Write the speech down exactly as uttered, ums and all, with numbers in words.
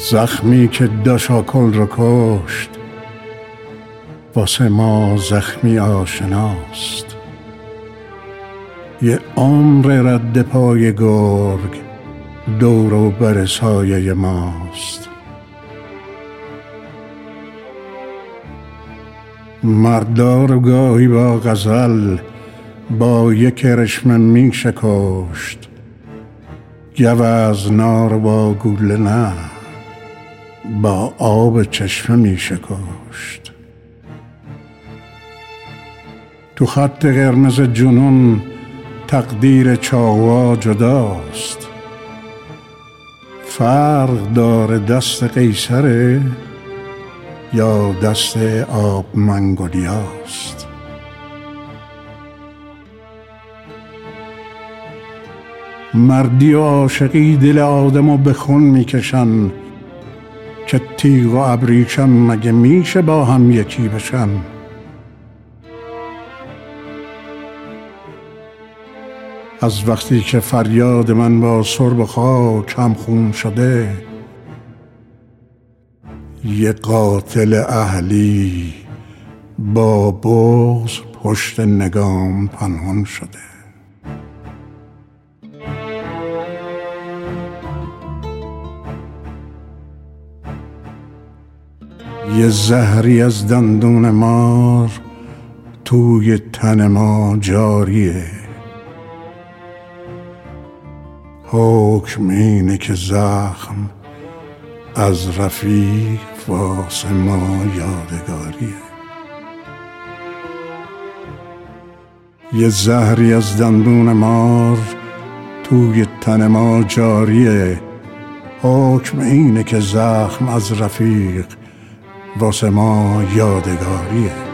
زخمی که داشاکل رو کشت واسه ما زخمی آشناست. یه عمر رد پای گرگ دور و بر سایه ماست. مردار گاهی با غزل با یک رشمه می شکشت، گوزنا با گوله نه با آب چشمه می شکشت. تو خط قرمز جنون تقدیر چاوا جداست. فرق داره دست قیصره یا دست آب منگولیاست. مردی و عاشقی دل آدمو به خون میکشن، که تیغ و ابریشم مگه میشه با هم یکی بشن. از وقتی که فریاد من با سرب خاک هم خون شده، یه قاتل اهلی با بغض پشت نگام پنهان شده. یه زهری از دندون مار توی تن ما جاریه. حکم اینه که زخم از رفیق واسه ما یادگاریه. یه زهری از دندون مار توی تن ما جاریه. حکم اینه که زخم از رفیق واسه ما یادگاریه.